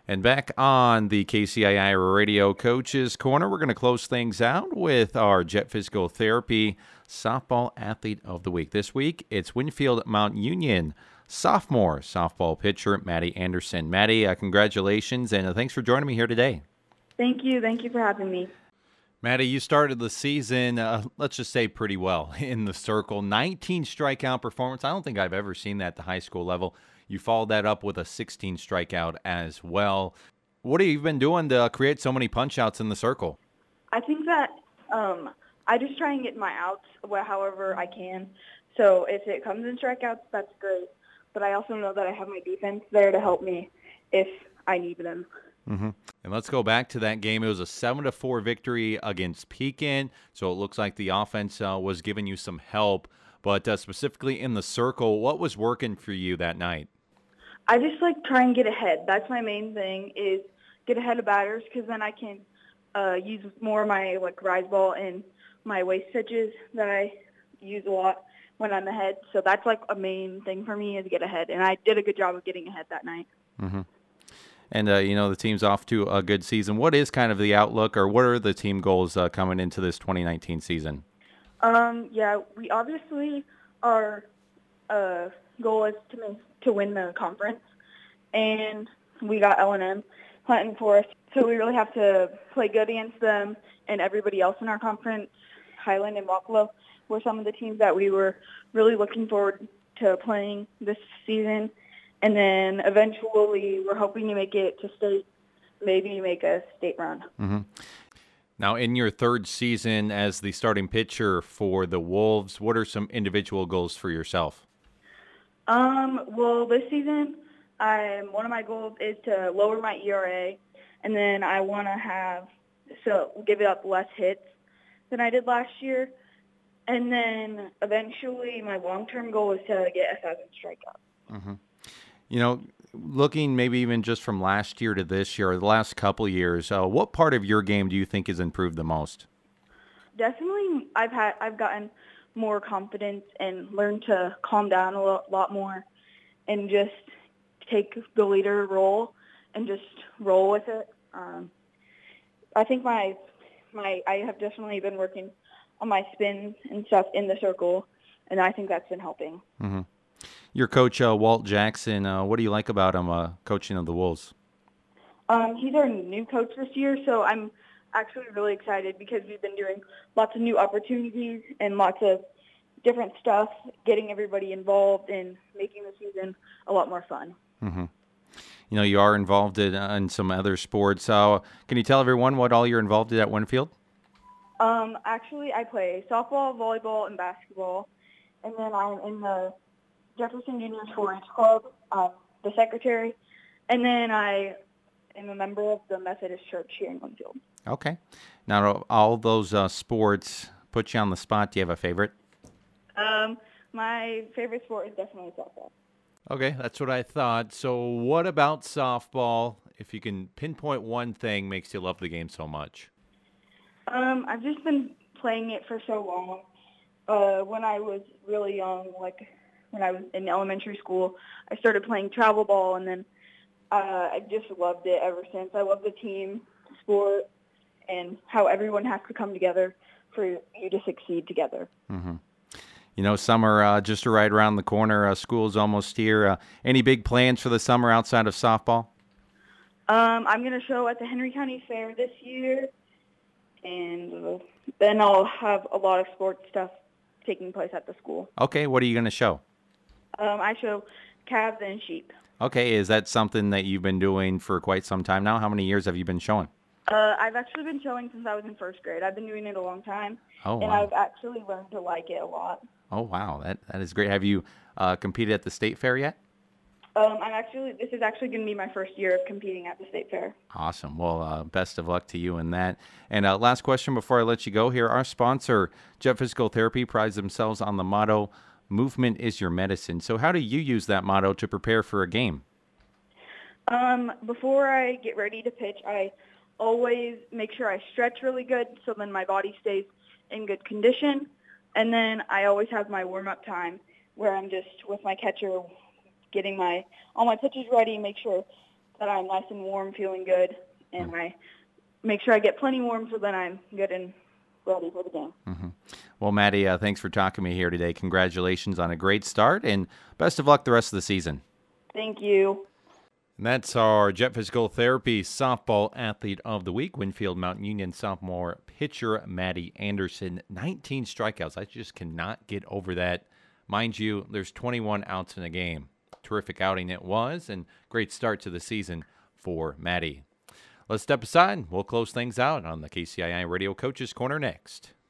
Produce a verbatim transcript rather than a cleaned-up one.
And back on the K C I I Radio Coaches Corner, we're going to close things out with our Jet Physical Therapy Softball Athlete of the Week. This week, it's Winfield Mount Union sophomore softball pitcher, Maddie Anderson. Maddie, uh, congratulations, and uh, thanks for joining me here today. Thank you. Thank you for having me. Maddie, you started the season, uh, let's just say pretty well in the circle. nineteen strikeout performance. I don't think I've ever seen that at the high school level. You followed that up with a sixteen strikeout as well. What have you been doing to create so many punch-outs in the circle? I think that um, I just try and get my outs however I can. So if it comes in strikeouts, that's great. But I also know that I have my defense there to help me if I need them. Mm-hmm. And let's go back to that game. It was a seven to four victory against Pekin, so it looks like the offense uh, was giving you some help. But uh, specifically in the circle, what was working for you that night? I just like try and get ahead. That's my main thing, is get ahead of batters, because then I can uh, use more of my like rise ball and my waist pitches that I use a lot when I'm ahead. So that's like a main thing for me, is get ahead. And I did a good job of getting ahead that night. Mm-hmm. And, uh, you know, the team's off to a good season. What is kind of the outlook, or what are the team goals uh, coming into this twenty nineteen season? Um, yeah, we obviously, our uh, goal is to make, to win the conference. And we got L and M hunting for us. So we really have to play good against them and everybody else in our conference. Highland and Wapello were some of the teams that we were really looking forward to playing this season. And then eventually we're hoping to make it to state, maybe make a state run. Mm-hmm. Now, in your third season as the starting pitcher for the Wolves, what are some individual goals for yourself? Um, well, this season, I'm, one of my goals is to lower my E R A, and then I want to have, so give it up less hits than I did last year. And then eventually my long-term goal is to get a thousand strikeouts. Mm-hmm. You know, looking maybe even just from last year to this year, or the last couple years, uh, what part of your game do you think has improved the most? Definitely, I've had I've gotten more confidence and learned to calm down a lot, lot more, and just take the leader role and just roll with it. Um, I think my my I have definitely been working on my spins and stuff in the circle, and I think that's been helping. Mm-hmm. Your coach, uh, Walt Jackson, uh, what do you like about him uh, coaching of the Wolves? Um, he's our new coach this year, so I'm actually really excited because we've been doing lots of new opportunities and lots of different stuff, getting everybody involved and making the season a lot more fun. Mm-hmm. You know, you are involved in, uh, in some other sports. So uh, can you tell everyone what all you're involved in at Winfield? Um, actually, I play softball, volleyball, and basketball, and then I'm in the Jefferson Junior four H Club, um, the secretary, and then I am a member of the Methodist Church here in Winfield. Okay. Now, all those uh, sports put you on the spot. Do you have a favorite? Um, my favorite sport is definitely softball. Okay, that's what I thought. So what about softball, if you can pinpoint one thing, makes you love the game so much? Um, I've just been playing it for so long. Uh, when I was really young, like when I was in elementary school, I started playing travel ball, and then uh, I just loved it ever since. I love the team sport and how everyone has to come together for you to succeed together. Mm-hmm. You know, summer uh, just right around the corner. Uh, school's almost here. Uh, any big plans for the summer outside of softball? Um, I'm going to show at the Henry County Fair this year, and then I'll have a lot of sports stuff taking place at the school. Okay, what are you going to show? Um, I show calves and sheep. Okay, is that something that you've been doing for quite some time now? How many years have you been showing? Uh, I've actually been showing since I was in first grade. I've been doing it a long time, oh, and wow. I've actually learned to like it a lot. Oh, wow, that that is great. Have you uh, competed at the state fair yet? Um, I'm actually. This is actually going to be my first year of competing at the state fair. Awesome. Well, uh, best of luck to you in that. And uh, last question before I let you go here. Our sponsor, Jet Physical Therapy, prides themselves on the motto, "Movement is your medicine." So how do you use that motto to prepare for a game? Um, before I get ready to pitch, I always make sure I stretch really good so then my body stays in good condition. And then I always have my warm-up time where I'm just with my catcher getting my all my pitches ready, make sure that I'm nice and warm, feeling good, and mm. I make sure I get plenty warm so then I'm good and ready for the game. Mm-hmm. Well, Maddie, uh, thanks for talking to me here today. Congratulations on a great start, and best of luck the rest of the season. Thank you. And that's our Jet Physical Therapy Softball Athlete of the Week, Winfield Mountain Union sophomore pitcher Maddie Anderson. nineteen strikeouts. I just cannot get over that. Mind you, there's twenty-one outs in a game. Terrific outing it was, and great start to the season for Maddie. Let's step aside. We'll close things out on the K C I I Radio Coaches Corner next.